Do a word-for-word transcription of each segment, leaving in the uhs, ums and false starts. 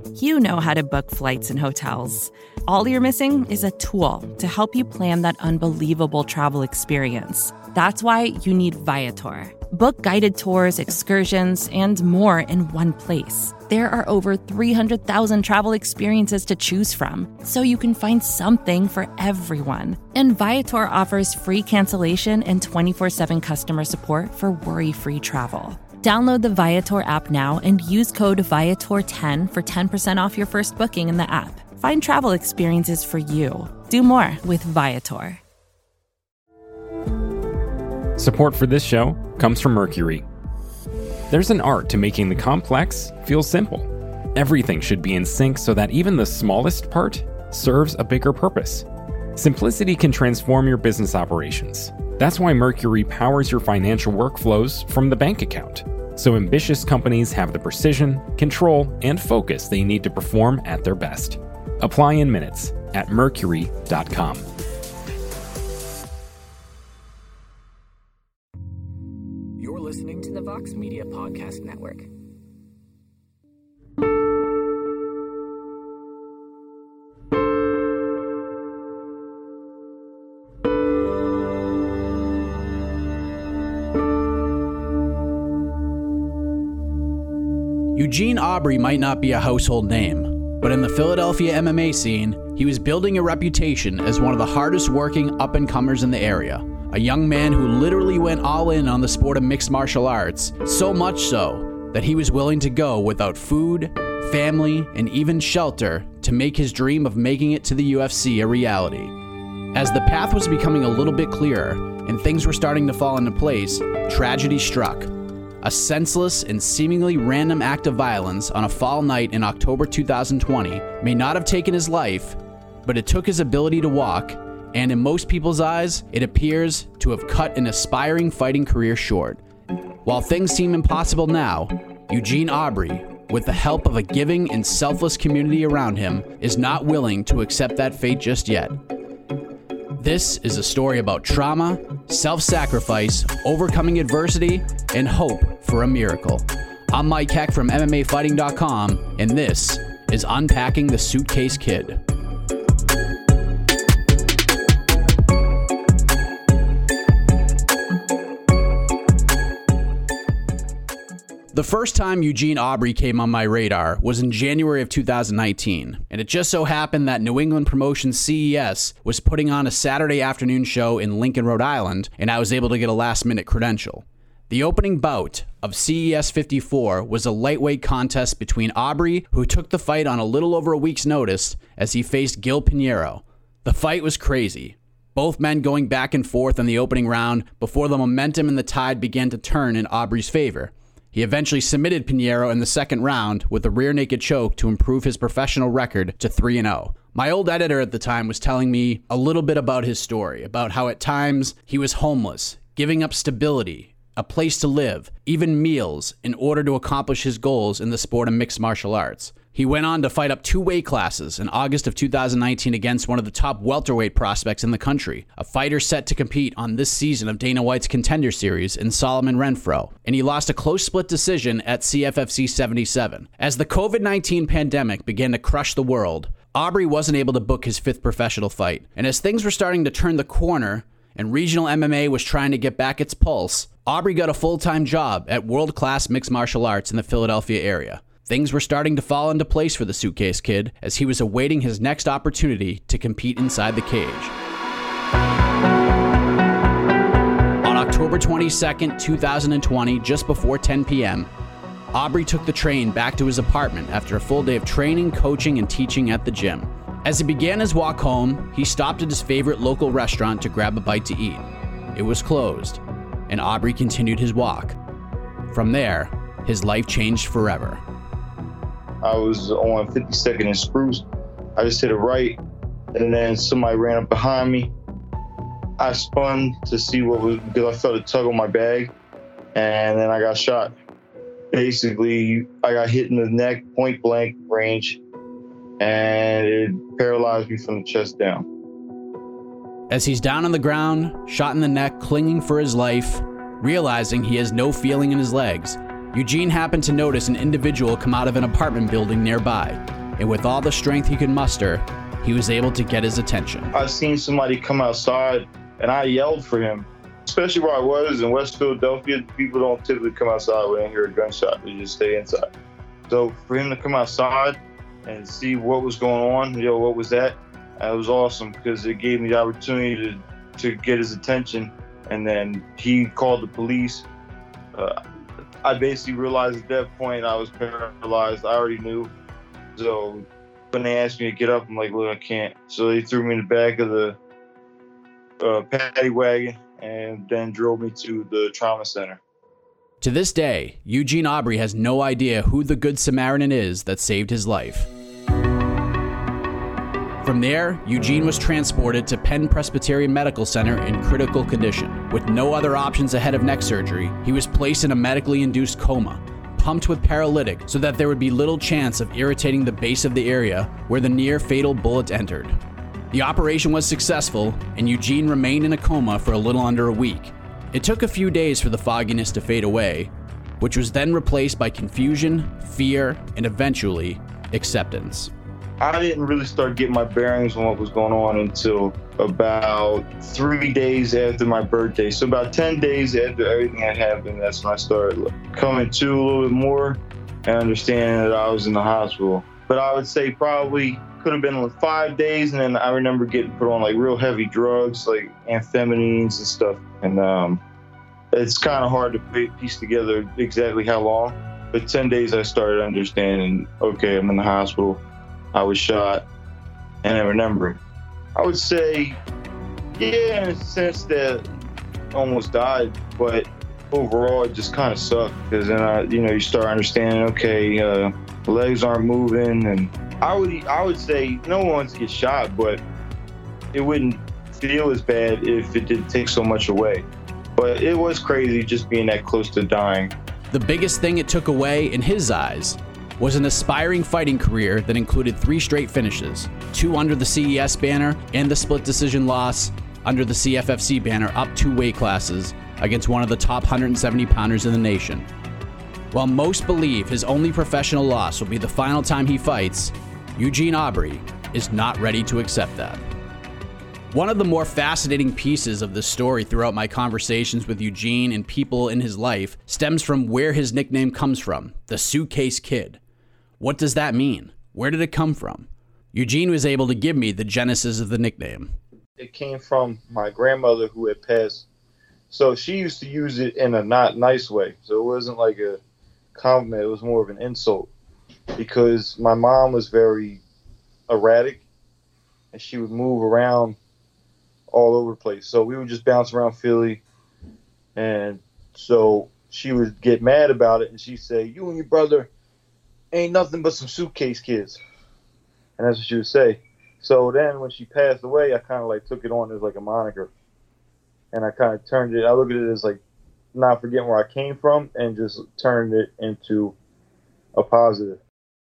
You know how to book flights and hotels. All you're missing is a tool to help you plan that unbelievable travel experience. That's why you need Viator. Book guided tours, excursions, and more in one place. There are over three hundred thousand travel experiences to choose from, so you can find something for everyone. And Viator offers free cancellation and twenty-four seven customer support for worry-free travel. Download the Viator app now and use code Viator ten for ten percent off your first booking in the app. Find travel experiences for you. Do more with Viator. Support for this show comes from Mercury. There's an art to making the complex feel simple. Everything should be in sync so that even the smallest part serves a bigger purpose. Simplicity can transform your business operations. That's why Mercury powers your financial workflows from the bank account, so ambitious companies have the precision, control, and focus they need to perform at their best. Apply in minutes at mercury dot com. You're listening to the Vox Media Podcast Network. Eugene Aubrey might not be a household name, but in the Philadelphia M M A scene, he was building a reputation as one of the hardest working up-and-comers in the area. A young man who literally went all in on the sport of mixed martial arts, so much so that he was willing to go without food, family, and even shelter to make his dream of making it to the U F C a reality. As the path was becoming a little bit clearer and things were starting to fall into place, tragedy struck. A senseless and seemingly random act of violence on a fall night in October two thousand twenty may not have taken his life, but it took his ability to walk, and in most people's eyes, it appears to have cut an aspiring fighting career short. While things seem impossible now, Eugene Aubrey, with the help of a giving and selfless community around him, is not willing to accept that fate just yet. This is a story about trauma, self-sacrifice, overcoming adversity, and hope for a miracle. I'm Mike Heck from M M A Fighting dot com, and this is Unpacking the Suitcase Kid. The first time Eugene Aubrey came on my radar was in January of two thousand nineteen, and it just so happened that New England Promotions C E S was putting on a Saturday afternoon show in Lincoln, Rhode Island, and I was able to get a last-minute credential. The opening bout of C E S fifty-four was a lightweight contest between Aubrey, who took the fight on a little over a week's notice, as he faced Gil Pinheiro. The fight was crazy, both men going back and forth in the opening round before the momentum and the tide began to turn in Aubrey's favor. He eventually submitted Pinheiro in the second round with a rear naked choke to improve his professional record to three and oh. My old editor at the time was telling me a little bit about his story, about how at times he was homeless, giving up stability, a place to live, even meals, in order to accomplish his goals in the sport of mixed martial arts. He went on to fight up two weight classes in August of two thousand nineteen against one of the top welterweight prospects in the country, a fighter set to compete on this season of Dana White's Contender Series in Solomon Renfro, and he lost a close split decision at C F F C seventy-seven. As the covid nineteen pandemic began to crush the world, Aubrey wasn't able to book his fifth professional fight, and as things were starting to turn the corner and regional M M A was trying to get back its pulse, Aubrey got a full-time job at World Class Mixed Martial Arts in the Philadelphia area. Things were starting to fall into place for the Suitcase Kid as he was awaiting his next opportunity to compete inside the cage. On October twenty-second, two thousand twenty, just before ten p.m., Aubrey took the train back to his apartment after a full day of training, coaching, and teaching at the gym. As he began his walk home, he stopped at his favorite local restaurant to grab a bite to eat. It was closed, and Aubrey continued his walk. From there, his life changed forever. I was on fifty-second and Spruce. I just hit a right, and then somebody ran up behind me. I spun to see what was, because I felt a tug on my bag, and then I got shot. Basically, I got hit in the neck, point blank range, and it paralyzed me from the chest down. As he's down on the ground, shot in the neck, clinging for his life, realizing he has no feeling in his legs, Eugene happened to notice an individual come out of an apartment building nearby. and with all the strength he could muster, he was able to get his attention. I seen somebody come outside and I yelled for him. Especially where I was in West Philadelphia, people don't typically come outside when they hear a gunshot. They just stay inside. So for him to come outside and see what was going on, you know, what was that? That was awesome because it gave me the opportunity to, to get his attention. And then he called the police. Uh, I basically realized at that point I was paralyzed. I already knew. So when they asked me to get up, I'm like, look, I can't. So they threw me in the back of the uh, paddy wagon and then drove me to the trauma center. To this day, Eugene Aubry has no idea who the Good Samaritan is that saved his life. From there, Eugene was transported to Penn Presbyterian Medical Center in critical condition. With no other options ahead of neck surgery, he was placed in a medically induced coma, pumped with paralytic so that there would be little chance of irritating the base of the area where the near-fatal bullet entered. The operation was successful, and Eugene remained in a coma for a little under a week. It took a few days for the fogginess to fade away, which was then replaced by confusion, fear, and eventually, acceptance. I didn't really start getting my bearings on what was going on until about three days after my birthday. So about ten days after everything had happened, that's when I started coming to a little bit more and understanding that I was in the hospital. But I would say probably could have been like five days, and then I remember getting put on like real heavy drugs, like amphetamines and stuff. And um, it's kind of hard to piece together exactly how long. But ten days I started understanding, okay, I'm in the hospital. I was shot, and I remember. I would say, yeah, in a sense that I almost died, but overall it just kind of sucked because then I, you know, you start understanding, okay, uh, the legs aren't moving, and I would, I would say no one wants to get shot, but it wouldn't feel as bad if it didn't take so much away. But it was crazy just being that close to dying. The biggest thing it took away in his eyes was an aspiring fighting career that included three straight finishes, two under the C E S banner and the split decision loss under the C F F C banner up two weight classes against one of the top one hundred seventy pounders in the nation. While most believe his only professional loss will be the final time he fights, Eugene Aubry is not ready to accept that. One of the more fascinating pieces of this story throughout my conversations with Eugene and people in his life stems from where his nickname comes from, the Suitcase Kid. What does that mean? Where did it come from? Eugene was able to give me the genesis of the nickname. It came from my grandmother who had passed. So she used to use it in a not nice way. So it wasn't like a compliment, it was more of an insult. Because my mom was very erratic and she would move around all over the place. So we would just bounce around Philly. And so she would get mad about it and she'd say, you and your brother ain't nothing but some suitcase kids. And that's what she would say. So then when she passed away, I kind of like took it on as like a moniker. And I kind of turned it, I look at it as like not forgetting where I came from and just turned it into a positive.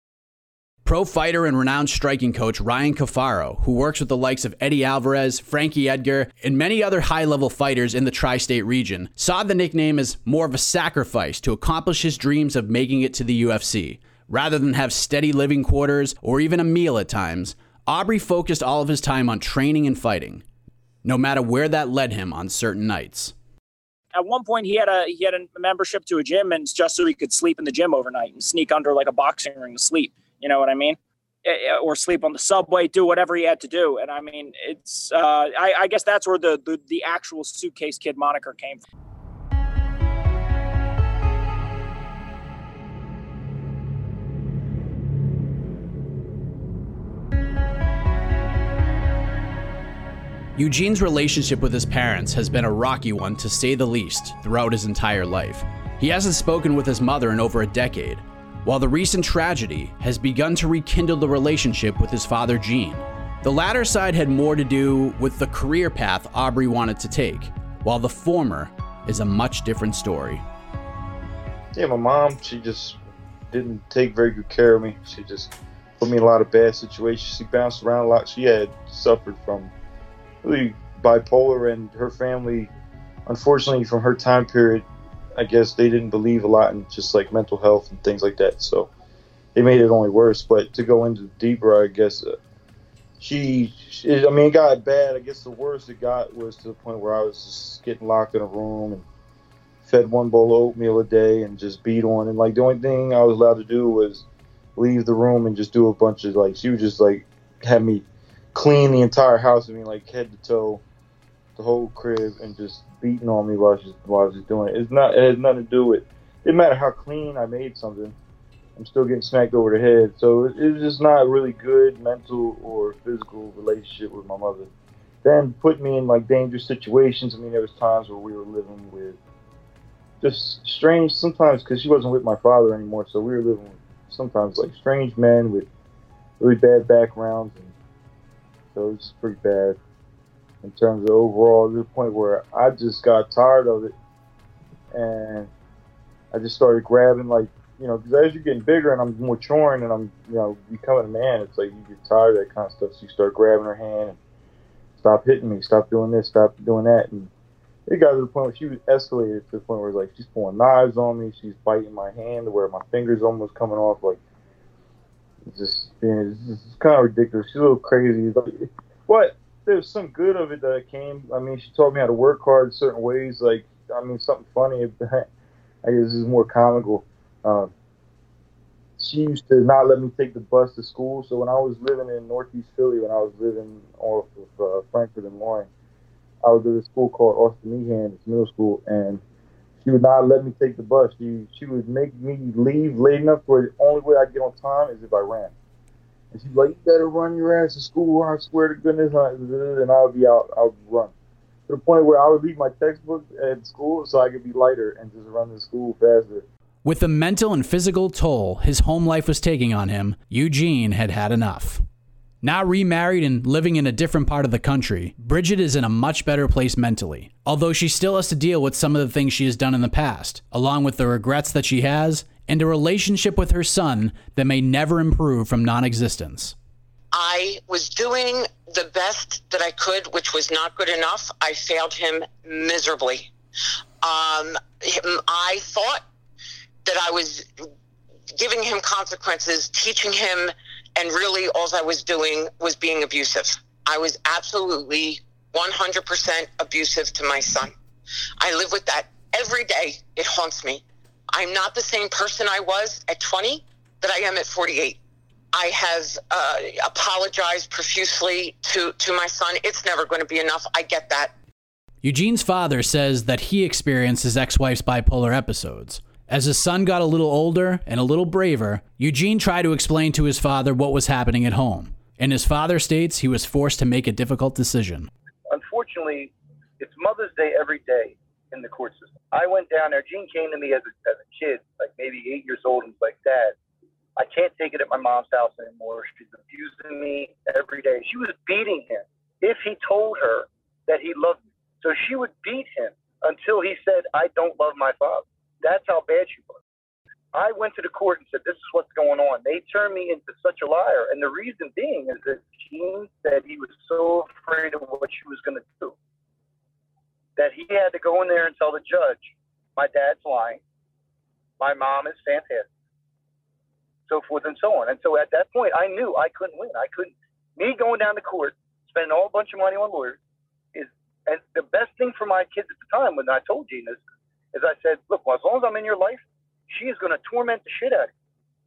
Pro fighter and renowned striking coach Ryan Cafaro, who works with the likes of Eddie Alvarez, Frankie Edgar, and many other high-level fighters in the tri-state region, saw the nickname as more of a sacrifice to accomplish his dreams of making it to the U F C. Rather than have steady living quarters or even a meal at times, Aubry focused all of his time on training and fighting, no matter where that led him on certain nights. At one point, he had a he had a membership to a gym, and it's just so he could sleep in the gym overnight and sneak under like a boxing ring to sleep. You know what I mean? Or sleep on the subway, do whatever he had to do. And I mean, it's uh, I, I guess that's where the, the the actual Suitcase Kid moniker came from. Eugene's relationship with his parents has been a rocky one, to say the least, throughout his entire life. He hasn't spoken with his mother in over a decade, while the recent tragedy has begun to rekindle the relationship with his father, Gene. The latter side had more to do with the career path Aubry wanted to take, while the former is a much different story. Yeah, my mom, she just didn't take very good care of me. She just put me in a lot of bad situations. She bounced around a lot. She had suffered from really bipolar, and her family, unfortunately, from her time period, I guess they didn't believe a lot in just like mental health and things like that. So it made it only worse. But to go into deeper, I guess uh, she, she, I mean, it got bad. I guess the worst it got was to the point where I was just getting locked in a room and fed one bowl of oatmeal a day and just beat on. And like the only thing I was allowed to do was leave the room and just do a bunch of like, she would just like have me clean the entire house. I mean, like head to toe, the whole crib, and just beating on me while she's while I was just doing it. It's not. It has nothing to do with. It didn't matter how clean I made something. I'm still getting smacked over the head. So it, it was just not a really good mental or physical relationship with my mother. Then put me in like dangerous situations. I mean, there was times where we were living with just strange. Sometimes because she wasn't with my father anymore, so we were living with sometimes like strange men with really bad backgrounds, and so it was pretty bad in terms of overall, to the point where I just got tired of it, and I just started grabbing, like, you know, because as you're getting bigger and I'm maturing and I'm, you know, becoming a man, it's like you get tired of that kind of stuff, so you start grabbing her hand and stop hitting me, stop doing this, stop doing that, and it got to the point where she was escalated to the point where, like, she's pulling knives on me, she's biting my hand to where my fingers almost coming off, like, it's just, it's, just, it's kind of ridiculous. She's a little crazy, but there's some good of it that came. I mean, she taught me how to work hard in certain ways. Like, I mean, something funny. I guess this is more comical. Um, she used to not let me take the bus to school. So when I was living in Northeast Philly, when I was living off of uh, Frankfurt and Loring, I would go to a school called Austin Meehan. It's middle school, and she would not let me take the bus. She she would make me leave late enough where the only way I get on time is if I ran. And she's like, you better run your ass to school, I swear to goodness. And I would be out, I would run. To the point where I would leave my textbook at school so I could be lighter and just run to school faster. With the mental and physical toll his home life was taking on him, Eugene had had enough. Now remarried and living in a different part of the country, Bridget is in a much better place mentally, although she still has to deal with some of the things she has done in the past, along with the regrets that she has, and a relationship with her son that may never improve from non-existence. I was doing the best that I could, which was not good enough. I failed him miserably. Um, I thought that I was giving him consequences, teaching him, and really all I was doing was being abusive. I was absolutely one hundred percent abusive to my son. I live with that every day. It haunts me. I'm not the same person I was at twenty that I am at forty-eight. I have uh, apologized profusely to, to my son. It's never going to be enough. I get that. Eugene's father says that he experienced his ex-wife's bipolar episodes. As his son got a little older and a little braver, Eugene tried to explain to his father what was happening at home. And his father states he was forced to make a difficult decision. Unfortunately, it's Mother's Day every day in the court system. I went down there. Gene came to me as a, as a kid, like maybe eight years old, and was like, Dad, I can't take it at my mom's house anymore. She's abusing me every day. She was beating him if he told her that he loved me. So she would beat him until he said, I don't love my father. That's how bad she was. I went to the court and said, this is what's going on. They turned me into such a liar. And the reason being is that Gene said he was so afraid of what she was going to do that he had to go in there and tell the judge, my dad's lying, my mom is fantastic, so forth and so on. And so at that point, I knew I couldn't win. I couldn't. Me going down to court, spending all a bunch of money on lawyers, is and the best thing for my kids at the time when I told Gene this, is I said, look, well, as long as I'm in your life, she is going to torment the shit out of you.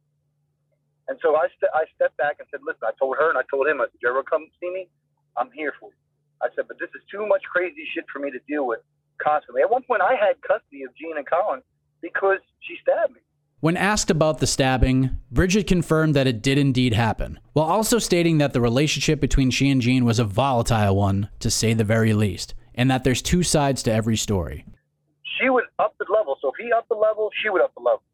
And so I, st- I stepped back and said, listen, I told her and I told him, I said, you ever come see me? I'm here for you. I said, but this is too much crazy shit for me to deal with constantly. At one point, I had custody of Gene and Colin because she stabbed me. When asked about the stabbing, Bridget confirmed that it did indeed happen, while also stating that the relationship between she and Gene was a volatile one, to say the very least, and that there's two sides to every story. She would up the level. So if he upped the level, she would up the level.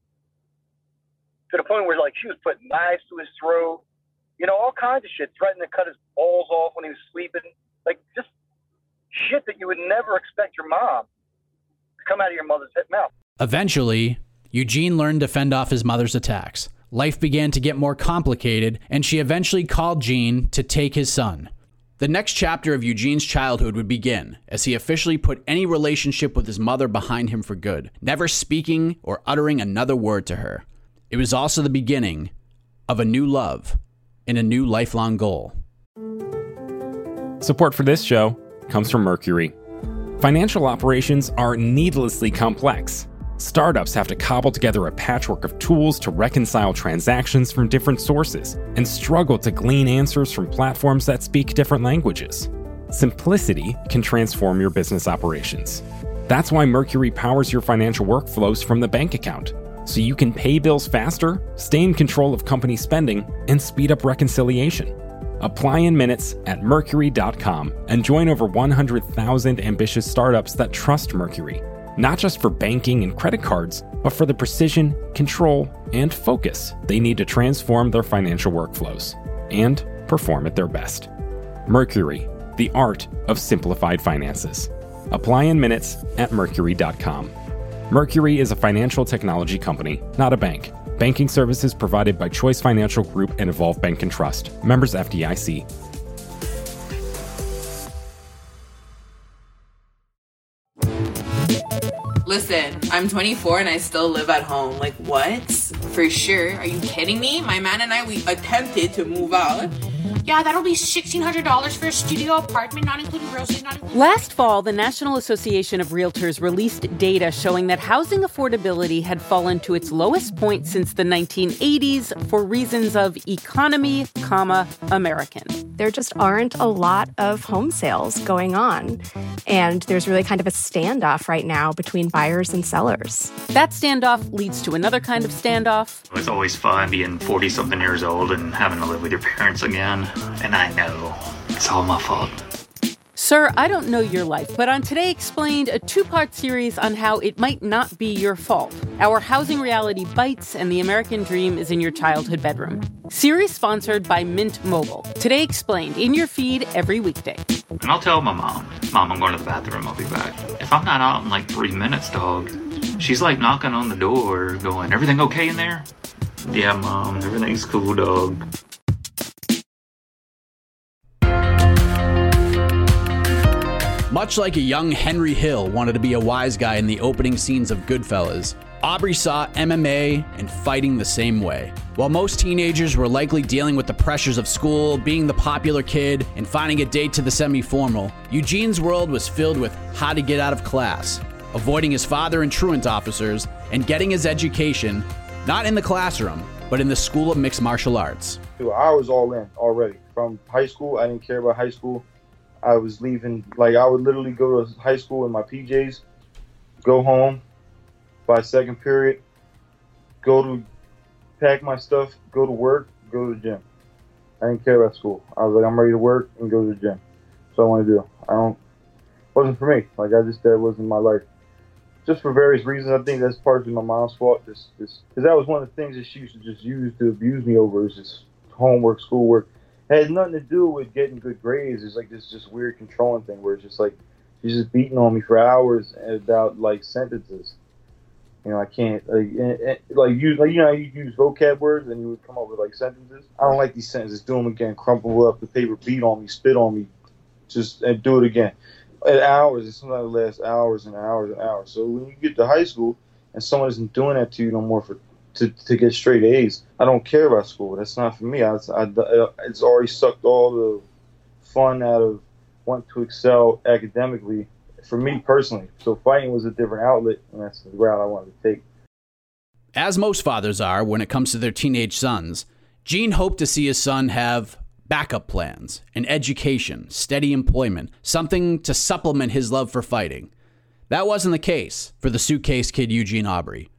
To the point where, like, she was putting knives to his throat, you know, all kinds of shit, threatening to cut his balls off when he was sleeping. Like, just shit that you would never expect your mom to come out of your mother's mouth. Eventually, Eugene learned to fend off his mother's attacks. Life began to get more complicated, and she eventually called Gene to take his son. The next chapter of Eugene's childhood would begin as he officially put any relationship with his mother behind him for good, never speaking or uttering another word to her. It was also the beginning of a new love and a new lifelong goal. Support for this show comes from Mercury. Financial operations are needlessly complex. Startups have to cobble together a patchwork of tools to reconcile transactions from different sources and struggle to glean answers from platforms that speak different languages. Simplicity can transform your business operations. That's why Mercury powers your financial workflows from the bank account, so you can pay bills faster, stay in control of company spending, and speed up reconciliation. Apply in minutes at mercury dot com and join over one hundred thousand ambitious startups that trust Mercury, not just for banking and credit cards, but for the precision, control, and focus they need to transform their financial workflows and perform at their best. Mercury, the art of simplified finances. Apply in minutes at mercury dot com. Mercury is a financial technology company, not a bank. Banking services provided by Choice Financial Group and Evolve Bank and Trust. Members F D I C. Listen, I'm twenty-four and I still live at home. Like, what? For sure. Are you kidding me? My man and I, we attempted to move out. Yeah, that'll be sixteen hundred dollars for a studio apartment, not including groceries, not including... Last fall, the National Association of Realtors released data showing that housing affordability had fallen to its lowest point since the nineteen eighties for reasons of economy, comma, American. There just aren't a lot of home sales going on, and there's really kind of a standoff right now between buyers and sellers. That standoff leads to another kind of standoff. It's always fun being forty-something years old and having to live with your parents again. And I know it's all my fault. Sir, I don't know your life, but on Today Explained, a two-part series on how it might not be your fault. Our housing reality bites and the American dream is in your childhood bedroom. Series sponsored by Mint Mobile. Today Explained, in your feed every weekday. And I'll tell my mom, Mom, I'm going to the bathroom, I'll be back. If I'm not out in like three minutes, dog, she's like knocking on the door going, everything okay in there? Yeah, Mom, everything's cool, dog. Much like a young Henry Hill wanted to be a wise guy in the opening scenes of Goodfellas, Aubrey saw M M A and fighting the same way. While most teenagers were likely dealing with the pressures of school, being the popular kid, and finding a date to the semi-formal, Eugene's world was filled with how to get out of class, avoiding his father and truant officers, and getting his education, not in the classroom, but in the School of Mixed Martial Arts. I was all in already. From high school, I didn't care about high school. I was leaving, like I would literally go to high school in my P Js, go home by second period, go to pack my stuff, go to work, go to the gym. I didn't care about school. I was like, I'm ready to work and go to the gym. That's what I want to do. I don't, wasn't for me. Like I just, that wasn't my life. Just for various reasons. I think that's partially my mom's fault. Just, just, because that was one of the things that she used to just use to abuse me over, is just homework, schoolwork. It had nothing to do with getting good grades. It's like this just weird controlling thing where it's just like she's just beating on me for hours about like sentences. You know, I can't like like use like you know you use vocab words and you would come up with like sentences. I don't like these sentences. Do them again. Crumple up the paper, beat on me, spit on me, just and do it again. At hours, it sometimes lasts hours and hours and hours. So when you get to high school and someone isn't doing that to you no more for To, to get straight A's. I don't care about school. That's not for me. I, I, it's already sucked all the fun out of wanting to excel academically for me personally. So fighting was a different outlet, and that's the route I wanted to take. As most fathers are when it comes to their teenage sons, Gene hoped to see his son have backup plans, an education, steady employment, something to supplement his love for fighting. That wasn't the case for the suitcase kid Eugene Aubrey.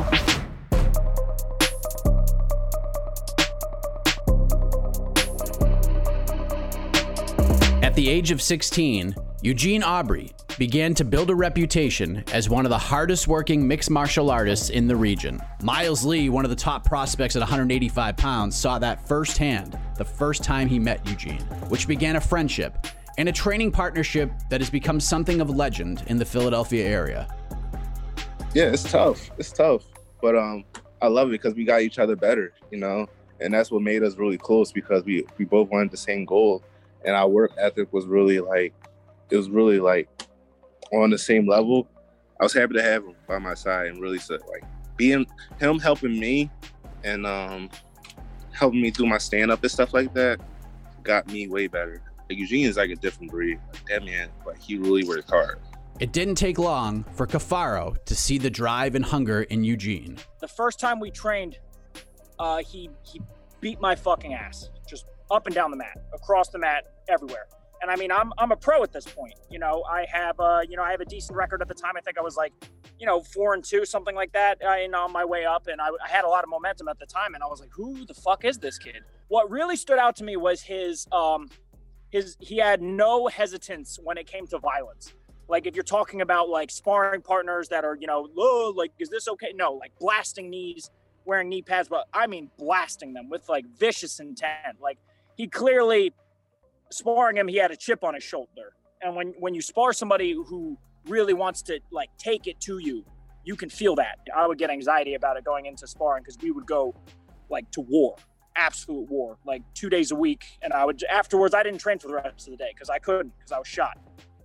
At the age of sixteen, Eugene Aubrey began to build a reputation as one of the hardest working mixed martial artists in the region. Miles Lee, one of the top prospects at one hundred eighty-five pounds, saw that firsthand the first time he met Eugene, which began a friendship and a training partnership that has become something of legend in the Philadelphia area. Yeah, it's tough. It's tough. But um, I love it because we got each other better, you know? And that's what made us really close, because we, we both wanted the same goal. And our work ethic was really like, it was really like on the same level. I was happy to have him by my side and really like being him helping me and um, helping me through my stand-up and stuff like that got me way better. Like, Eugene is like a different breed. Like, that man, like, he really worked hard. It didn't take long for Cafaro to see the drive and hunger in Eugene. The first time we trained, uh, he he beat my fucking ass, just up and down the mat, across the mat, everywhere. And I mean, I'm I'm a pro at this point. You know, I have uh, you know, I have a decent record at the time. I think I was like, you know, four and two, something like that, uh, and on my way up. And I, I had a lot of momentum at the time. And I was like, who the fuck is this kid? What really stood out to me was his um, his he had no hesitance when it came to violence. Like, if you're talking about, like, sparring partners that are, you know, oh, like, is this okay? No, like, blasting knees, wearing knee pads, but I mean blasting them with, like, vicious intent. Like, he clearly, sparring him, he had a chip on his shoulder. And when, when you spar somebody who really wants to, like, take it to you, you can feel that. I would get anxiety about it going into sparring because we would go, like, to war, absolute war, like, two days a week. And I would, afterwards, I didn't train for the rest of the day because I couldn't, because I was shot.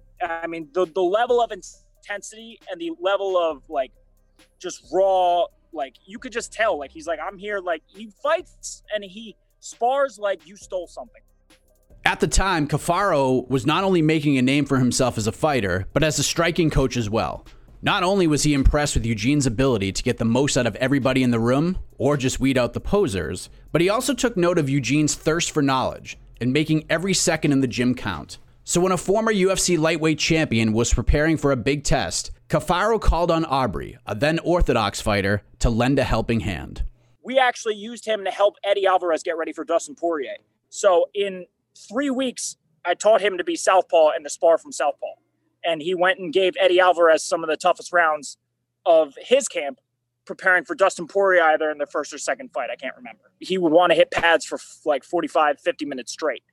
I mean, the, the level of intensity and the level of, like, just raw, like, you could just tell, like, he's like, I'm here, like, he fights and he spars like you stole something. At the time, Cafaro was not only making a name for himself as a fighter, but as a striking coach as well. Not only was he impressed with Eugene's ability to get the most out of everybody in the room, or just weed out the posers, but he also took note of Eugene's thirst for knowledge and making every second in the gym count. So when a former U F C lightweight champion was preparing for a big test, Cafaro called on Aubrey, a then Orthodox fighter, to lend a helping hand. We actually used him to help Eddie Alvarez get ready for Dustin Poirier. So in three weeks, I taught him to be southpaw and to spar from southpaw. And he went and gave Eddie Alvarez some of the toughest rounds of his camp, preparing for Dustin Poirier either in the first or second fight. I can't remember. He would want to hit pads for like forty-five, fifty minutes straight.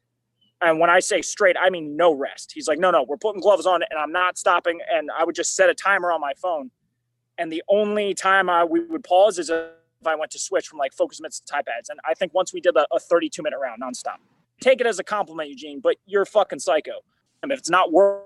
And when I say straight, I mean no rest. He's like, no, no, we're putting gloves on and I'm not stopping. And I would just set a timer on my phone. And the only time I we would pause is if I went to switch from like focus mitts to tie pads. And I think once we did a, a thirty-two minute round nonstop. Take it as a compliment, Eugene, but you're fucking psycho. And if it's not worth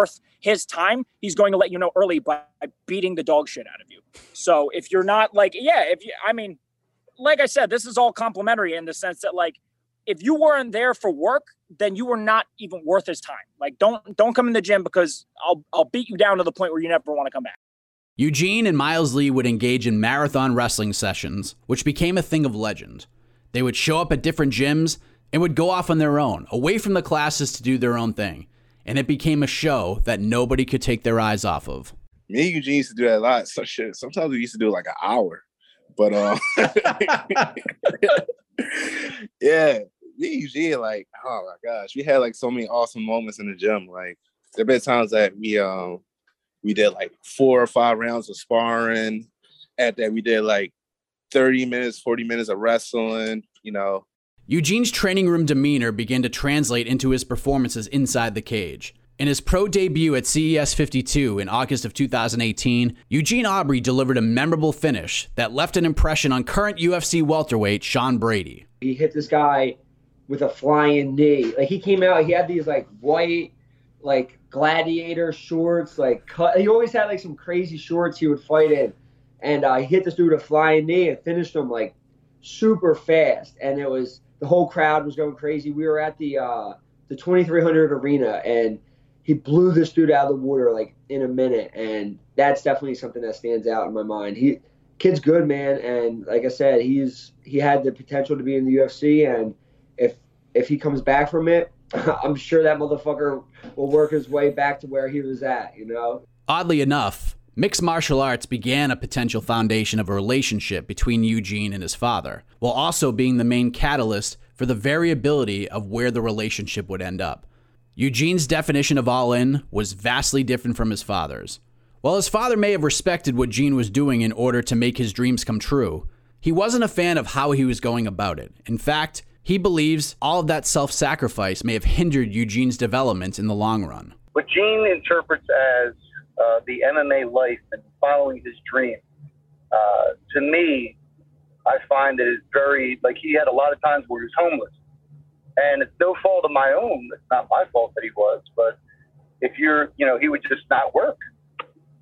his time, he's going to let you know early by beating the dog shit out of you. So if you're not like, yeah, if you, I mean, like I said, this is all complimentary in the sense that, like, if you weren't there for work, then you were not even worth his time. Like, don't don't come in the gym because I'll I'll beat you down to the point where you never want to come back. Eugene and Miles Lee would engage in marathon wrestling sessions, which became a thing of legend. They would show up at different gyms and would go off on their own, away from the classes to do their own thing. And it became a show that nobody could take their eyes off of. Me and Eugene used to do that a lot. So shit, sometimes we used to do like an hour. But uh, yeah. Me and Eugene, like, oh my gosh, we had like so many awesome moments in the gym. Like, there have been times that we um we did like four or five rounds of sparring. At that, we did like thirty minutes, forty minutes of wrestling, you know. Eugene's training room demeanor began to translate into his performances inside the cage. In his pro debut at C E S fifty-two in August of two thousand eighteen, Eugene Aubrey delivered a memorable finish that left an impression on current U F C welterweight Sean Brady. He hit this guy with a flying knee. Like, he came out, he had these like white, like gladiator shorts, like cut. He always had like some crazy shorts he would fight in. And uh, he hit this dude with a flying knee and finished him like super fast. And it was, the whole crowd was going crazy. We were at the uh, the twenty-three hundred arena and he blew this dude out of the water like in a minute. And that's definitely something that stands out in my mind. He, kid's good, man. And like I said, he's, he had the potential to be in the U F C, and if if he comes back from it, I'm sure that motherfucker will work his way back to where he was at, you know? Oddly enough, mixed martial arts began a potential foundation of a relationship between Eugene and his father, while also being the main catalyst for the variability of where the relationship would end up. Eugene's definition of all-in was vastly different from his father's. While his father may have respected what Gene was doing in order to make his dreams come true, he wasn't a fan of how he was going about it. In fact, he believes all of that self-sacrifice may have hindered Eugene's development in the long run. What Gene interprets as uh, the M M A life and following his dream, uh, to me, I find that it's very, like, he had a lot of times where he was homeless. And it's no fault of my own. It's not my fault that he was. But if you're, you know, he would just not work.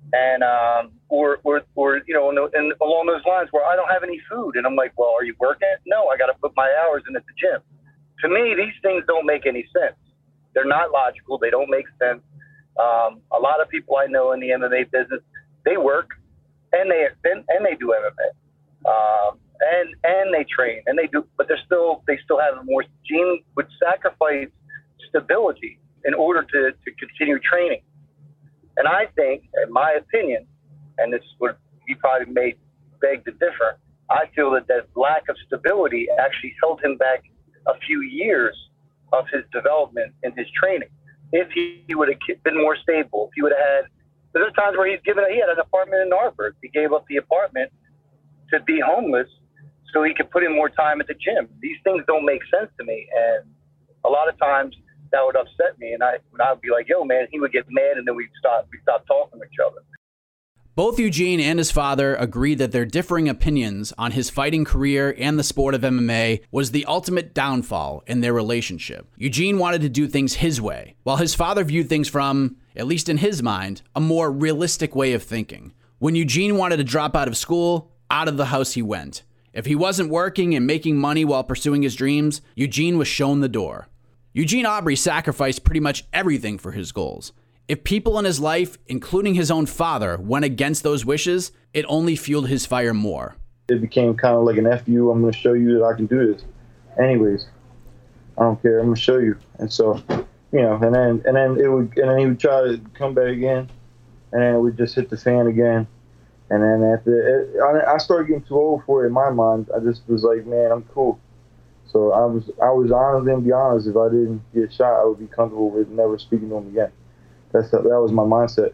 And, um, or, or, or, you know, and, and along those lines where I don't have any food. And I'm like, well, are you working? No, I got to put my hours in at the gym. To me, these things don't make any sense. They're not logical. They don't make sense. Um, a lot of people I know in the M M A business, they work and they, and, and they do M M A. Um, and, and they train and they do, but they're still, they still have more. Gene would sacrifice stability in order to, to continue training. And I think, in my opinion, and this would he probably may beg to differ, I feel that that lack of stability actually held him back a few years of his development in his training. If he, he would have been more stable, if he would have had, there's times where he's given, he had an apartment in Narberth. He gave up the apartment to be homeless so he could put in more time at the gym. These things don't make sense to me. And a lot of times, that would upset me, and I I would be like, "Yo, man," he would get mad, and then we'd stop we stop talking to each other. Both Eugene and his father agreed that their differing opinions on his fighting career and the sport of M M A was the ultimate downfall in their relationship. Eugene wanted to do things his way, while his father viewed things from, at least in his mind, a more realistic way of thinking. When Eugene wanted to drop out of school, out of the house he went. If he wasn't working and making money while pursuing his dreams, Eugene was shown the door. Eugene Aubrey sacrificed pretty much everything for his goals. If people in his life, including his own father, went against those wishes, it only fueled his fire more. It became kind of like an F you, I'm going to show you that I can do this. Anyways, I don't care, I'm going to show you. And so, you know, and then and then it would and then he would try to come back again, and then it would just hit the fan again. And then after it, I started getting too old for it in my mind. I just was like, man, I'm cool. So I was I was honest and be honest. If I didn't get shot, I would be comfortable with never speaking to him again. That's that was my mindset.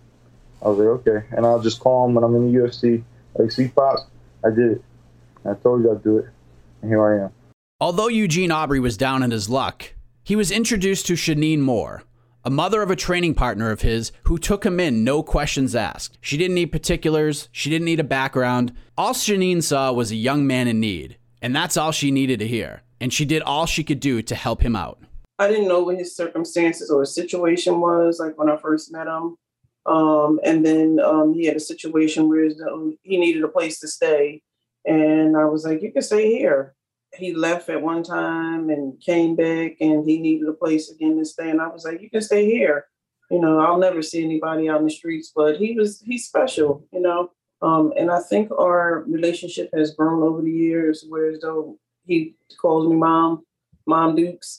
I was like, okay, and I'll just call him when I'm in the U F C. Like, see, Pops, I did it. I told you I'd do it, and here I am. Although Eugene Aubrey was down in his luck, he was introduced to Shanine Moore, a mother of a training partner of his who took him in, no questions asked. She didn't need particulars. She didn't need a background. All Shanine saw was a young man in need. And that's all she needed to hear. And she did all she could do to help him out. I didn't know what his circumstances or his situation was, like when I first met him. Um, and then um, he had a situation where he needed a place to stay. And I was like, you can stay here. He left at one time and came back, and he needed a place again to stay. And I was like, you can stay here. You know, I'll never see anybody out in the streets, but he was, he's special, you know. Um, and I think our relationship has grown over the years, whereas though he calls me mom, Mom Dukes.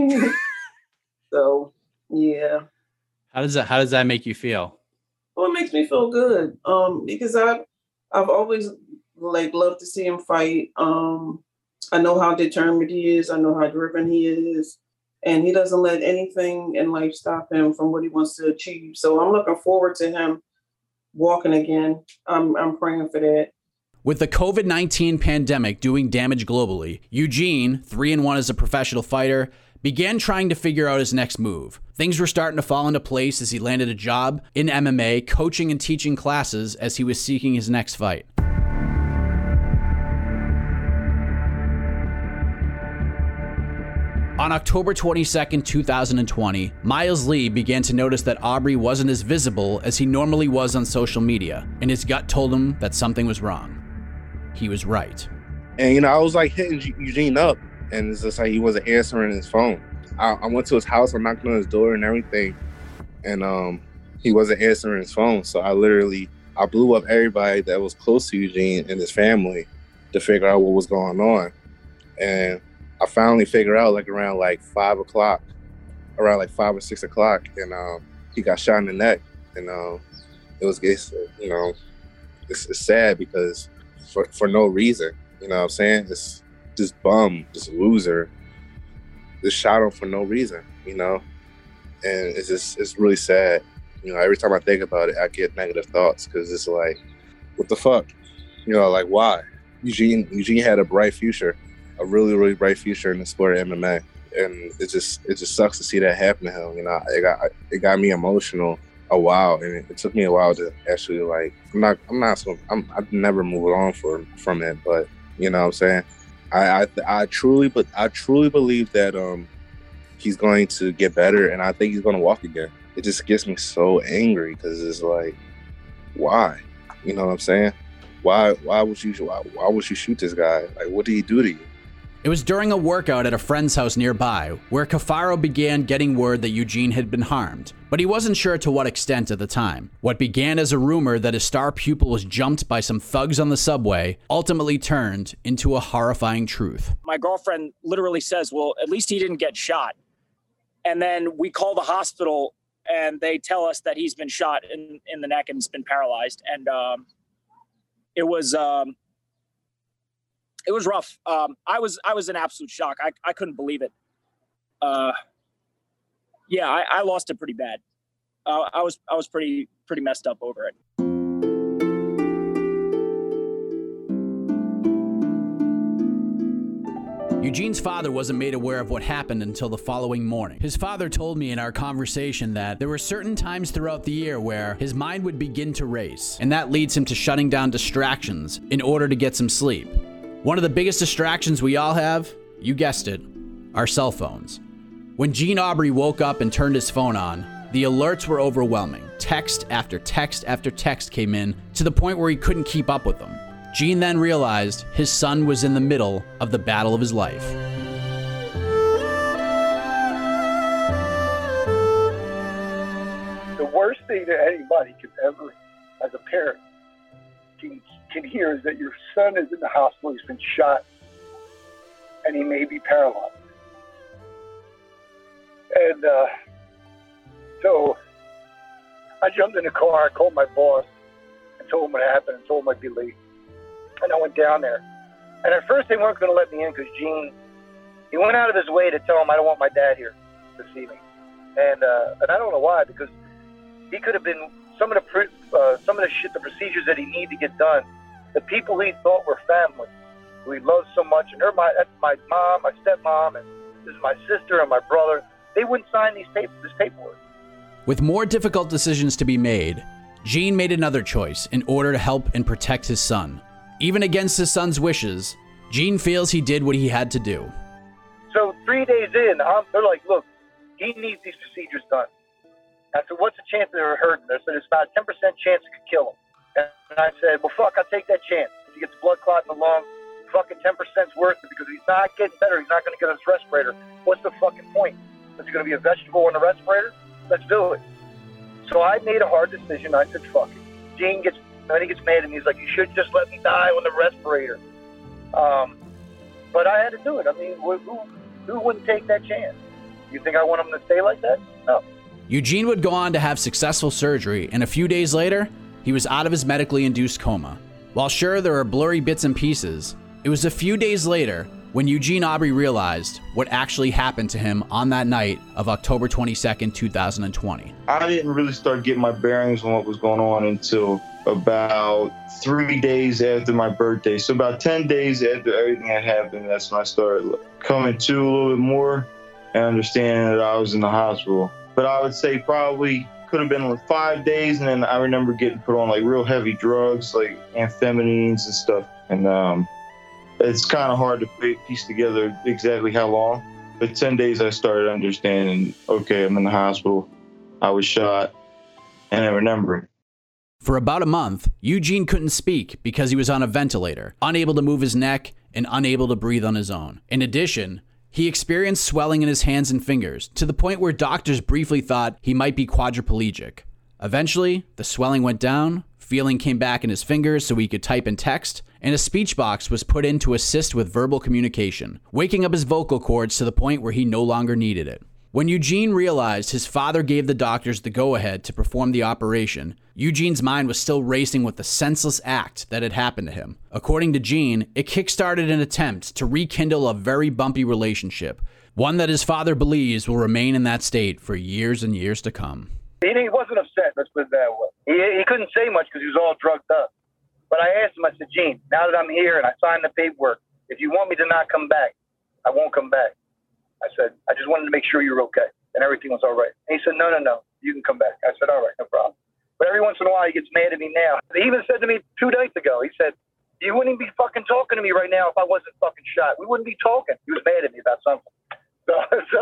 So, yeah. How does that, how does that make you feel? Well, it makes me feel good. Um, because I've, I've always like loved to see him fight. Um, I know how determined he is. I know how driven he is. And he doesn't let anything in life stop him from what he wants to achieve. So I'm looking forward to him walking again. I'm I'm praying for that. With the COVID nineteen pandemic doing damage globally, Eugene, three and one as a professional fighter, began trying to figure out his next move. Things were starting to fall into place as he landed a job in M M A, coaching and teaching classes as he was seeking his next fight. On October twenty-second, two thousand twenty, Miles Lee began to notice that Aubrey wasn't as visible as he normally was on social media, and his gut told him that something was wrong. He was right. And, you know, I was like hitting Eugene up, and it's just like he wasn't answering his phone. I, I went to his house, I knocked on his door and everything, and um, he wasn't answering his phone. So I literally, I blew up everybody that was close to Eugene and his family to figure out what was going on. And I finally figured out like around like five o'clock, around like five or six o'clock, and um, he got shot in the neck. And um, it was, it's, you know, it's, it's sad because for, for no reason, you know what I'm saying? This, this bum, this loser, just shot him for no reason, you know? And it's just, it's really sad. You know, every time I think about it, I get negative thoughts because it's like, what the fuck? You know, like why? Eugene, Eugene had a bright future. A really, really bright future in the sport of M M A, and it just it just sucks to see that happen to him. You know, it got it got me emotional a while, and it, it took me a while to actually like. I'm not I'm not so I'm I've never moved on from from it, but you know what I'm saying. I I, I truly but I truly believe that um he's going to get better, and I think he's going to walk again. It just gets me so angry because it's like why? You know what I'm saying? Why why would you why, why would you shoot this guy? Like, what did he do to you? It was during a workout at a friend's house nearby where Cafaro began getting word that Eugene had been harmed, but he wasn't sure to what extent at the time. What began as a rumor that his star pupil was jumped by some thugs on the subway ultimately turned into a horrifying truth. My girlfriend literally says, well, at least he didn't get shot. And then we call the hospital and they tell us that he's been shot in, in the neck and has been paralyzed. And um, it was... Um, It was rough. Um, I was I was in absolute shock. I, I couldn't believe it. Uh, yeah, I, I lost it pretty bad. Uh, I was I was pretty pretty messed up over it. Eugene's father wasn't made aware of what happened until the following morning. His father told me in our conversation that there were certain times throughout the year where his mind would begin to race, and that leads him to shutting down distractions in order to get some sleep. One of the biggest distractions we all have, you guessed it, our cell phones. When Gene Aubry woke up and turned his phone on, the alerts were overwhelming. Text after text after text came in to the point where he couldn't keep up with them. Gene then realized his son was in the middle of the battle of his life. The worst thing that anybody could ever, as a parent, can can hear is that your son is in the hospital, he's been shot, and he may be paralyzed. And uh, so I jumped in the car, I called my boss and told him what happened and told him I'd be late. And I went down there. And at first they weren't going to let me in because Gene, he went out of his way to tell him I don't want my dad here to see me. And uh, and I don't know why, because he could have been, some of the uh, some of the shit, the procedures that he needed to get done, the people he thought were family, who he loved so much, and they're my, that's my mom, my stepmom, and this is my sister and my brother, they wouldn't sign these papers, this paperwork. With more difficult decisions to be made, Gene made another choice in order to help and protect his son. Even against his son's wishes, Gene feels he did what he had to do. So three days in, I'm, they're like, look, he needs these procedures done. I said, what's the chance that they're hurting? They said, it's about a ten percent chance it could kill him. And I said, well, fuck, I'll take that chance. If he gets blood clot in the lung, fucking ten percent's worth it, because if he's not getting better, he's not going to get his respirator. What's the fucking point? Is he going to be a vegetable in the respirator? Let's do it. So I made a hard decision. I said, fuck it. Gene gets, then he gets mad at me. He's like, you should just let me die on the respirator. Um, but I had to do it. I mean, who, who wouldn't take that chance? You think I want him to stay like that? No. Eugene would go on to have successful surgery, and a few days later, he was out of his medically induced coma. While sure there are blurry bits and pieces, it was a few days later when Eugene Aubry realized what actually happened to him on that night of October twenty-second, two thousand twenty. I didn't really start getting my bearings on what was going on until about three days after my birthday. So about ten days after everything had happened, that's when I started coming to a little bit more and understanding that I was in the hospital. But I would say probably could have been like five days, and then I remember getting put on like real heavy drugs, like amphetamines and stuff. And um, it's kind of hard to piece together exactly how long. But ten days I started understanding, okay, I'm in the hospital, I was shot, and I remember. For about a month, Eugene couldn't speak because he was on a ventilator, unable to move his neck and unable to breathe on his own. In addition, he experienced swelling in his hands and fingers to the point where doctors briefly thought he might be quadriplegic. Eventually, the swelling went down, feeling came back in his fingers so he could type and text, and a speech box was put in to assist with verbal communication, waking up his vocal cords to the point where he no longer needed it. When Eugene realized his father gave the doctors the go-ahead to perform the operation, Eugene's mind was still racing with the senseless act that had happened to him. According to Gene, it kickstarted an attempt to rekindle a very bumpy relationship, one that his father believes will remain in that state for years and years to come. He, he wasn't upset, let's put it that way. He, he couldn't say much because he was all drugged up. But I asked him, I said, Gene, now that I'm here and I signed the paperwork, if you want me to not come back, I won't come back. I said, I just wanted to make sure you're okay and everything was all right. And he said, no, no, no, you can come back. I said, all right, no problem. But every once in a while, he gets mad at me now. He even said to me two days ago, he said, you wouldn't be fucking talking to me right now if I wasn't fucking shot. We wouldn't be talking. He was mad at me about something. So, so,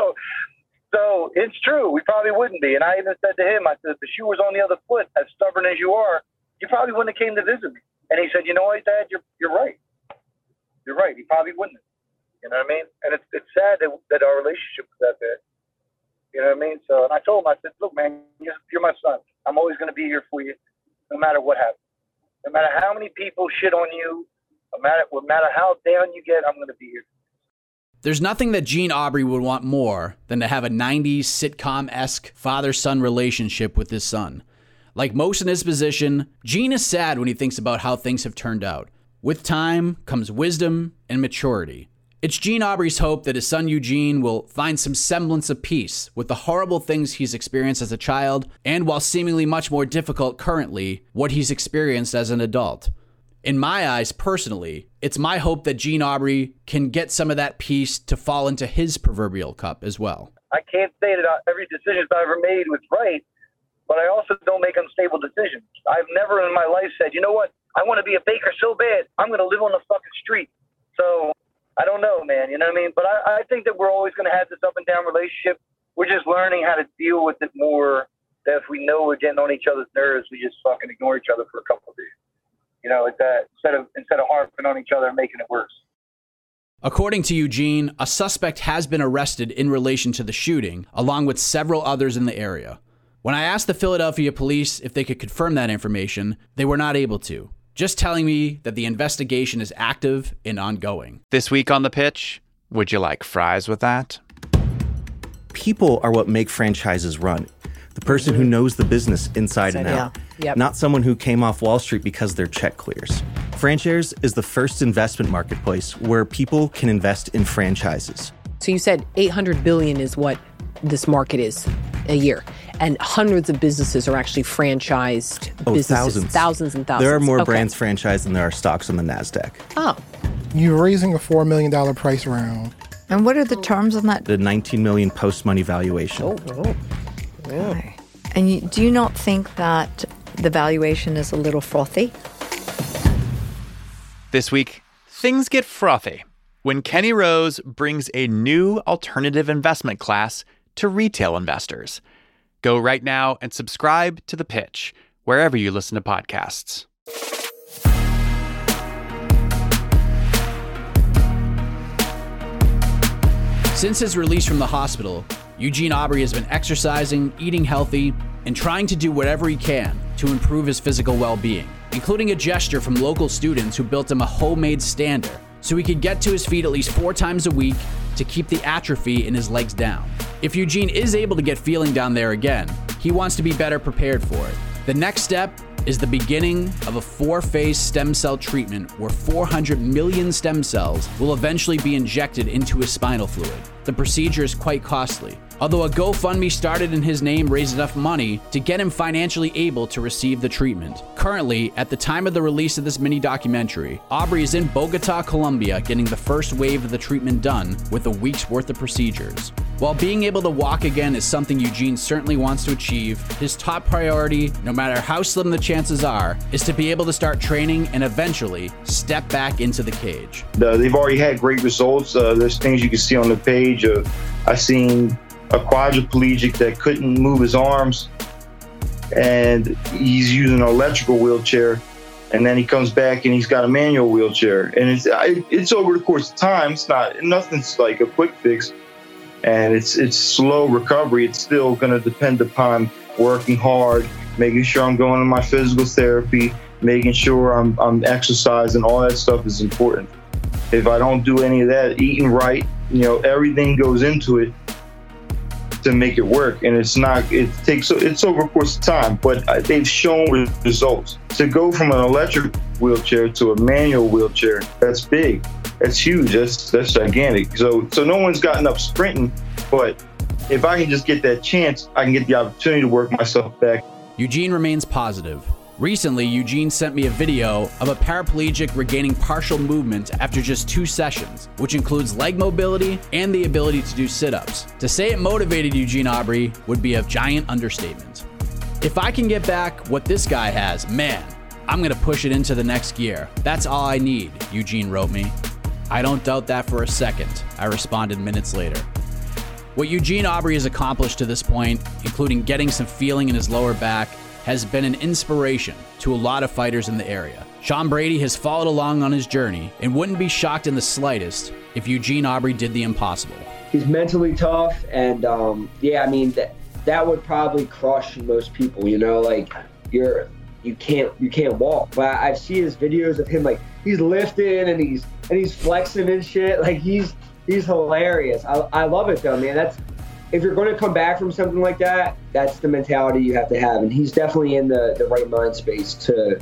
so it's true. We probably wouldn't be. And I even said to him, I said, if the shoe was on the other foot, as stubborn as you are, you probably wouldn't have came to visit me. And he said, you know what, Dad, you're you're right. You're right. He probably wouldn't have. You know what I mean? And it's it's sad that, that our relationship was that bad. You know what I mean? So, and I told him, I said, look, man, you're, you're my son. I'm always going to be here for you, no matter what happens. No matter how many people shit on you, no matter, no matter how down you get, I'm going to be here. There's nothing that Gene Aubry would want more than to have a nineties sitcom-esque father-son relationship with his son. Like most in his position, Gene is sad when he thinks about how things have turned out. With time comes wisdom and maturity. It's Gene Aubry's hope that his son Eugene will find some semblance of peace with the horrible things he's experienced as a child, and while seemingly much more difficult currently, what he's experienced as an adult. In my eyes, personally, it's my hope that Gene Aubry can get some of that peace to fall into his proverbial cup as well. I can't say that every decision I've ever made was right, but I also don't make unstable decisions. I've never in my life said, you know what, I want to be a baker so bad, I'm going to live on the fucking street. So I don't know, man, you know what I mean? But I, I think that we're always going to have this up and down relationship. We're just learning how to deal with it more, that if we know we're getting on each other's nerves, we just fucking ignore each other for a couple of days. You know, like that, instead of instead of harping on each other and making it worse. According to Eugene, a suspect has been arrested in relation to the shooting, along with several others in the area. When I asked the Philadelphia police if they could confirm that information, they were not able to, just telling me that the investigation is active and ongoing. This week on The Pitch, would you like fries with that? People are what make franchises run. The person who knows the business inside and out. Yep. Not someone who came off Wall Street because their check clears. FranChares is the first investment marketplace where people can invest in franchises. So you said eight hundred billion dollars is what this market is a year. And hundreds of businesses are actually franchised Oh, businesses. thousands. Thousands and thousands. There are more Okay. brands franchised than there are stocks on the NASDAQ. Oh. You're raising a four million dollars price round. And what are the terms on that? The nineteen million dollars post-money valuation. Oh, oh. Okay. And you, do you not think that the valuation is a little frothy? This week, things get frothy when Kenny Rose brings a new alternative investment class to retail investors. Go right now and subscribe to The Pitch, wherever you listen to podcasts. Since his release from the hospital, Eugene Aubry has been exercising, eating healthy, and trying to do whatever he can to improve his physical well-being, including a gesture from local students who built him a homemade stander so he could get to his feet at least four times a week to keep the atrophy in his legs down. If Eugene is able to get feeling down there again, he wants to be better prepared for it. The next step is the beginning of a four-phase stem cell treatment where four hundred million stem cells will eventually be injected into his spinal fluid. The procedure is quite costly, although a GoFundMe started in his name raised enough money to get him financially able to receive the treatment. Currently, at the time of the release of this mini documentary, Aubry is in Bogota, Colombia, getting the first wave of the treatment done with a week's worth of procedures. While being able to walk again is something Eugene certainly wants to achieve, his top priority, no matter how slim the chances are, is to be able to start training and eventually step back into the cage. Uh, they've already had great results. Uh, there's things you can see on the page. Uh, I've seen a quadriplegic that couldn't move his arms, and he's using an electrical wheelchair, and then he comes back and he's got a manual wheelchair. And it's I, it's over the course of time. It's not nothing's like a quick fix, and it's it's slow recovery. It's still going to depend upon working hard, making sure I'm going to my physical therapy, making sure I'm I'm exercising. All that stuff is important. If I don't do any of that, eating right, you know, everything goes into it to make it work, and it's not. It takes it's over the course of time, but they've shown results. To go from an electric wheelchair to a manual wheelchair, that's big, that's huge, that's that's gigantic. So so no one's gotten up sprinting, but if I can just get that chance, I can get the opportunity to work myself back. Eugene remains positive. Recently, Eugene sent me a video of a paraplegic regaining partial movement after just two sessions, which includes leg mobility and the ability to do sit-ups. To say it motivated Eugene Aubry would be a giant understatement. If I can get back what this guy has, man, I'm gonna push it into the next gear. That's all I need, Eugene wrote me. I don't doubt that for a second, I responded minutes later. What Eugene Aubry has accomplished to this point, including getting some feeling in his lower back, has been an inspiration to a lot of fighters in the area. Sean Brady has followed along on his journey and wouldn't be shocked in the slightest if Eugene Aubrey did the impossible. He's mentally tough, and um, yeah, I mean that that would probably crush most people. You know, like you're you can't you can't walk. But I, I see his videos of him, like he's lifting and he's and he's flexing and shit. Like he's he's hilarious. I I love it though, man. That's if you're going to come back from something like that, that's the mentality you have to have, and he's definitely in the the right mind space to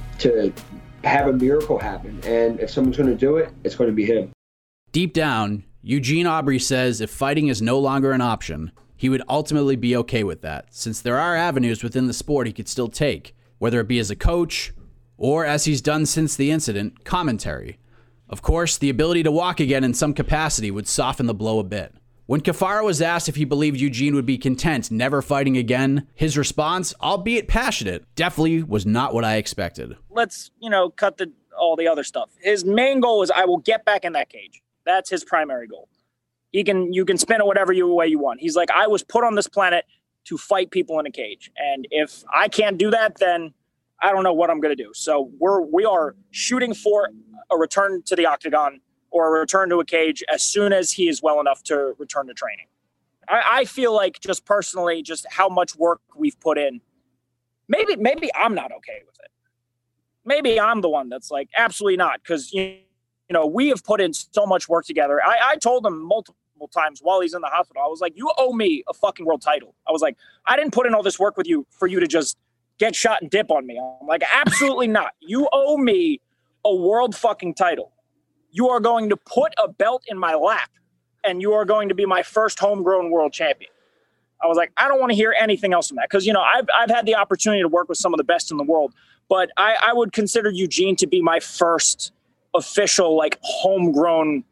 to have a miracle happen. And if someone's going to do it, it's going to be him. Deep down, Eugene Aubrey says if fighting is no longer an option, he would ultimately be okay with that, since there are avenues within the sport he could still take, whether it be as a coach or, as he's done since the incident, commentary. Of course, the ability to walk again in some capacity would soften the blow a bit. When Kafara was asked if he believed Eugene would be content never fighting again, his response, albeit passionate, definitely was not what I expected. Let's, you know, cut the all the other stuff. His main goal is I will get back in that cage. That's his primary goal. He can, you can spin it whatever you, way you want. He's like, I was put on this planet to fight people in a cage. And if I can't do that, then I don't know what I'm going to do. So we're, we are shooting for a return to the octagon or a return to a cage as soon as he is well enough to return to training. I, I feel like just personally, just how much work we've put in. Maybe, maybe I'm not okay with it. Maybe I'm the one that's like, absolutely not. Cause you You know, we have put in so much work together. I, I told him multiple times while he's in the hospital, I was like, you owe me a fucking world title. I was like, I didn't put in all this work with you for you to just get shot and dip on me. I'm like, absolutely not. You owe me a world fucking title. You are going to put a belt in my lap and you are going to be my first homegrown world champion. I was like, I don't want to hear anything else from that. Cause you know, I've, I've had the opportunity to work with some of the best in the world, but I, I would consider Eugene to be my first official, like homegrown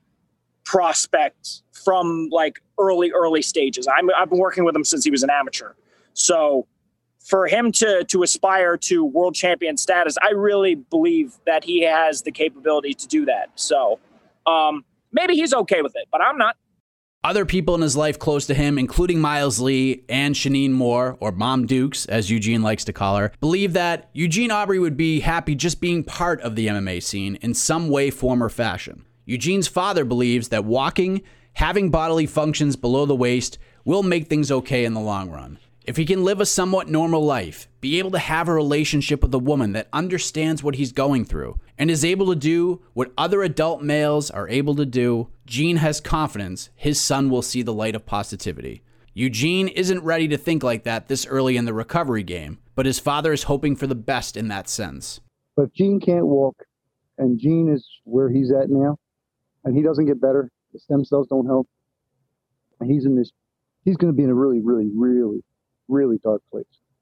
prospect from like early, early stages. I'm, I've been working with him since he was an amateur. So for him to, to aspire to world champion status, I really believe that he has the capability to do that. So um, maybe he's okay with it, but I'm not. Other people in his life close to him, including Miles Lee and Shanine Moore, or Mom Dukes, as Eugene likes to call her, believe that Eugene Aubrey would be happy just being part of the M M A scene in some way, form, or fashion. Eugene's father believes that walking, having bodily functions below the waist, will make things okay in the long run. If he can live a somewhat normal life, be able to have a relationship with a woman that understands what he's going through, and is able to do what other adult males are able to do, Gene has confidence his son will see the light of positivity. Eugene isn't ready to think like that this early in the recovery game, but his father is hoping for the best in that sense. But if Gene can't walk, and Gene is where he's at now, and he doesn't get better, the stem cells don't help, and he's in this, he's going to be in a really, really, really, really dark place.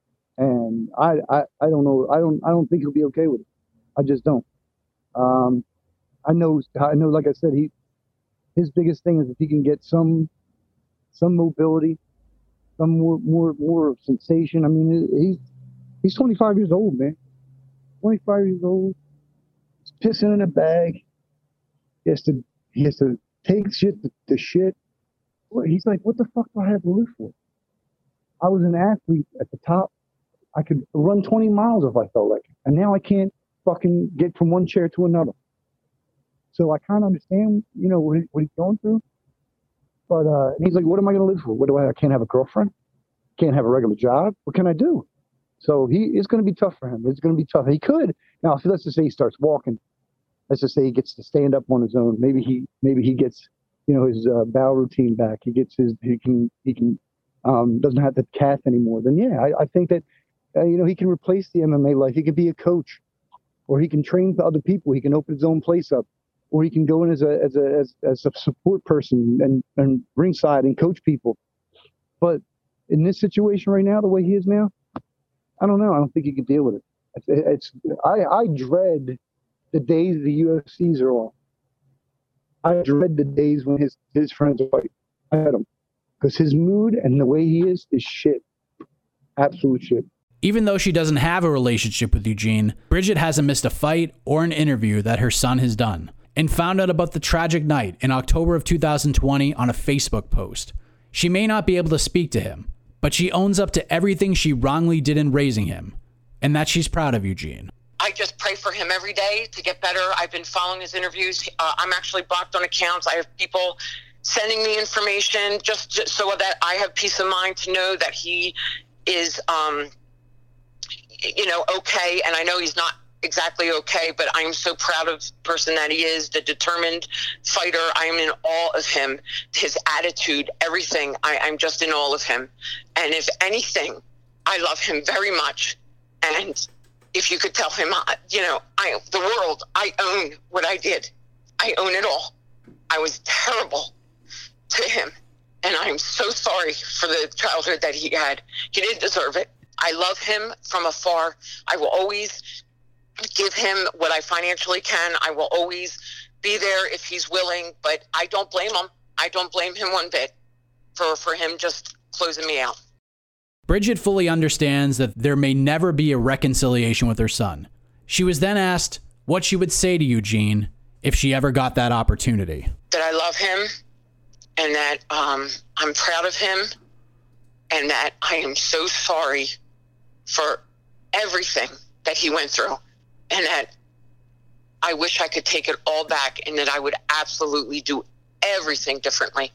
And I, I, I don't know, I don't, I don't think he'll be okay with it. I just don't. Um, I know, I know, like I said, he, his biggest thing is if he can get some, some mobility, some more, more, more sensation. I mean, he's, he's twenty-five years old, man. twenty-five years old. He's pissing in a bag. He has to, he has to take shit to, to shit. He's like, what the fuck do I have to live for? I was an athlete at the top. I could run twenty miles if I felt like it. And now I can't fucking get from one chair to another. So I kind of understand, you know, what, he, what he's going through. But uh, and he's like, what am I going to live for? What do I, I can't have a girlfriend? Can't have a regular job? What can I do? So he it's going to be tough for him. It's going to be tough. He could. Now, if, let's just say he starts walking. Let's just say he gets to stand up on his own. Maybe he maybe he gets, you know, his uh, bowel routine back. He gets his, he can, he can, um, doesn't have the cast anymore. Then, yeah, I, I think that, uh, you know, he can replace the M M A life. He can be a coach, or he can train for other people. He can open his own place up, or he can go in as a, as a, as, as a support person and, and ringside and coach people. But in this situation right now, the way he is now, I don't know. I don't think he can deal with it. It's, it's I, I dread the days the U F Cs are on. I dread the days when his, his friends fight. I had him. Because his mood and the way he is is shit. Absolute shit. Even though she doesn't have a relationship with Eugene, Bridget hasn't missed a fight or an interview that her son has done, and found out about the tragic night in October of two thousand twenty on a Facebook post. She may not be able to speak to him, but she owns up to everything she wrongly did in raising him, and that she's proud of Eugene. I just pray for him every day to get better. I've been following his interviews. Uh, I'm actually blocked on accounts. I have people sending me information just, just so that I have peace of mind to know that he is, um, you know, okay. And I know he's not exactly okay, but I am so proud of the person that he is, the determined fighter. I am in awe of him, his attitude, everything. I, I'm just in awe of him. And if anything, I love him very much. And if you could tell him, you know, I, the world, I own what I did. I own it all. I was terrible to him. And I'm so sorry for the childhood that he had. He didn't deserve it. I love him from afar. I will always give him what I financially can. I will always be there if he's willing, but I don't blame him. I don't blame him one bit for, for him just closing me out. Bridget fully understands that there may never be a reconciliation with her son. She was then asked what she would say to Eugene if she ever got that opportunity. That I love him and that um, I'm proud of him and that I am so sorry for everything that he went through and that I wish I could take it all back and that I would absolutely do everything differently.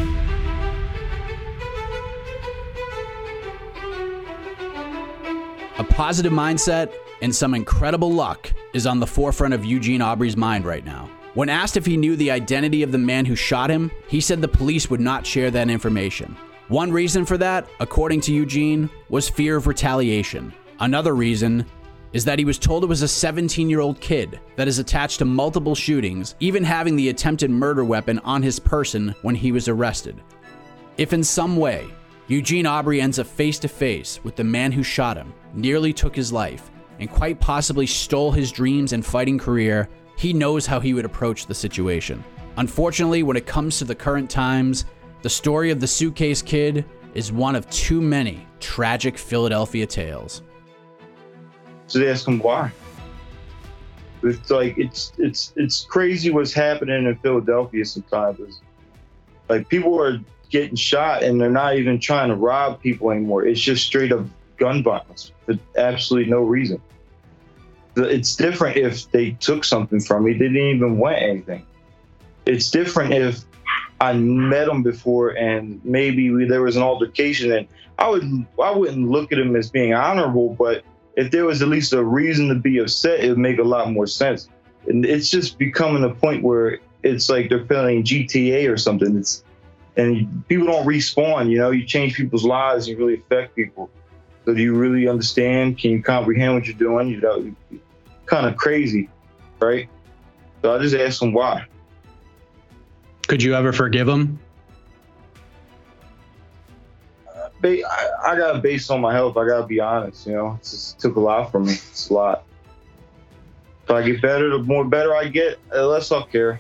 A positive mindset and some incredible luck is on the forefront of Eugene Aubrey's mind right now. When asked if he knew the identity of the man who shot him, he said the police would not share that information. One reason for that, according to Eugene, was fear of retaliation. Another reason is that he was told it was a seventeen-year-old kid that is attached to multiple shootings, even having the attempted murder weapon on his person when he was arrested. If in some way Eugene Aubrey ends up face-to-face with the man who shot him, nearly took his life, and quite possibly stole his dreams and fighting career, he knows how he would approach the situation. Unfortunately, when it comes to the current times, the story of the Suitcase Kid is one of too many tragic Philadelphia tales. So they ask him why. It's like it's it's it's crazy what's happening in Philadelphia sometimes. It's like people are getting shot and they're not even trying to rob people anymore. It's just straight up gun violence for absolutely no reason. It's different if they took something from me. They didn't even want anything. It's different if I met him before and maybe we, there was an altercation, and I would I wouldn't look at him as being honorable, but if there was at least a reason to be upset, it would make a lot more sense. And it's just becoming a point where it's like they're playing G T A or something. It's and people don't respawn, you know, you change people's lives, you really affect people. So do you really understand? Can you comprehend what you're doing? You know, kind of crazy, right? So I just asked him why. Could you ever forgive him? Uh, ba- I, I got to base on my health. I got to be honest, you know, it's just, it took a lot from me. It's a lot. If I get better, the more better I get, the less I'll care.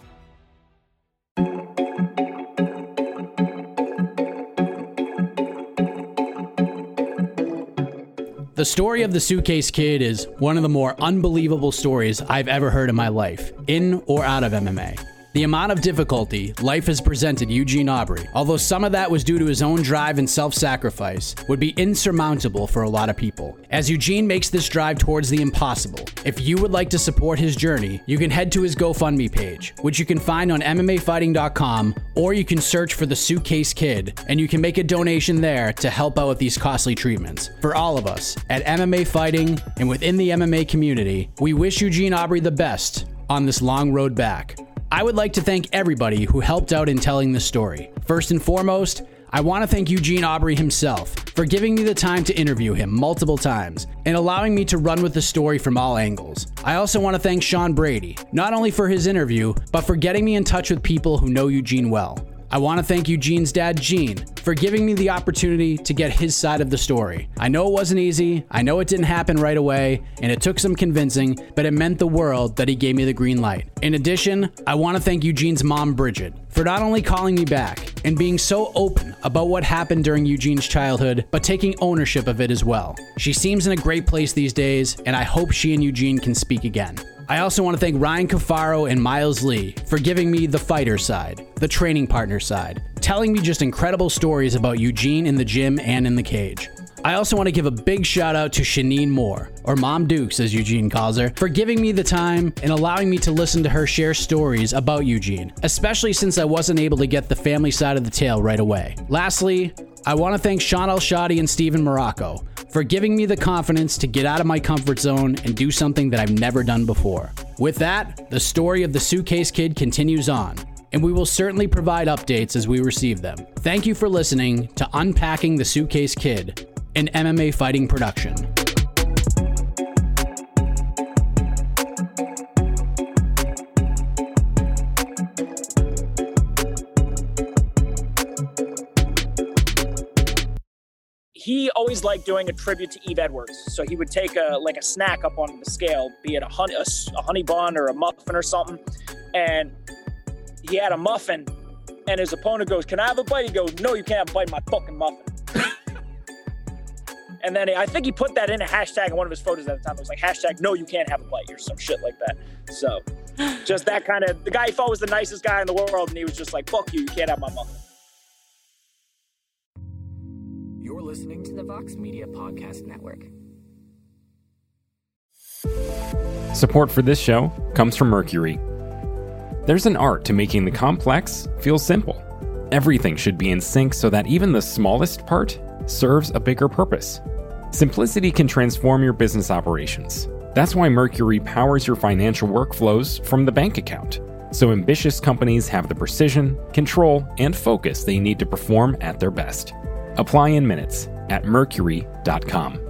The story of the Suitcase Kid is one of the more unbelievable stories I've ever heard in my life, in or out of M M A. The amount of difficulty life has presented Eugene Aubrey, although some of that was due to his own drive and self-sacrifice, would be insurmountable for a lot of people. As Eugene makes this drive towards the impossible, if you would like to support his journey, you can head to his GoFundMe page, which you can find on M M A fighting dot com, or you can search for the Suitcase Kid, and you can make a donation there to help out with these costly treatments. For all of us at M M A Fighting and within the M M A community, we wish Eugene Aubrey the best on this long road back. I would like to thank everybody who helped out in telling this story. First and foremost, I want to thank Eugene Aubrey himself for giving me the time to interview him multiple times and allowing me to run with the story from all angles. I also want to thank Sean Brady, not only for his interview, but for getting me in touch with people who know Eugene well. I want to thank Eugene's dad, Gene, for giving me the opportunity to get his side of the story. I know it wasn't easy, I know it didn't happen right away, and it took some convincing, but it meant the world that he gave me the green light. In addition, I want to thank Eugene's mom, Bridget, for not only calling me back and being so open about what happened during Eugene's childhood, but taking ownership of it as well. She seems in a great place these days, and I hope she and Eugene can speak again. I also want to thank Ryan Cafaro and Miles Lee for giving me the fighter side, the training partner side, telling me just incredible stories about Eugene in the gym and in the cage. I also want to give a big shout out to Shanine Moore, or Mom Dukes as Eugene calls her, for giving me the time and allowing me to listen to her share stories about Eugene, especially since I wasn't able to get the family side of the tale right away. Lastly, I want to thank Sean Al-Shadi and Steven Morocco for giving me the confidence to get out of my comfort zone and do something that I've never done before. With that, the story of the Suitcase Kid continues on, and we will certainly provide updates as we receive them. Thank you for listening to Unpacking the Suitcase Kid, an M M A fighting production. He always liked doing a tribute to Eve Edwards. So he would take a like a snack up on the scale, be it a honey, a, a honey bun or a muffin or something, and he had a muffin, and his opponent goes, "Can I have a bite?" He goes, "No, you can't have a bite of my fucking muffin." And then I think he put that in a hashtag in one of his photos at the time. It was like, hashtag, "No, you can't have a bite," or some shit like that. So just that kind of, the guy he thought was the nicest guy in the world, and he was just like, "Fuck you, you can't have my muffin." You're listening to the Vox Media Podcast Network. Support for this show comes from Mercury. There's an art to making the complex feel simple. Everything should be in sync so that even the smallest part serves a bigger purpose. Simplicity can transform your business operations. That's why Mercury powers your financial workflows from the bank account, so ambitious companies have the precision, control, and focus they need to perform at their best. Apply in minutes at mercury dot com.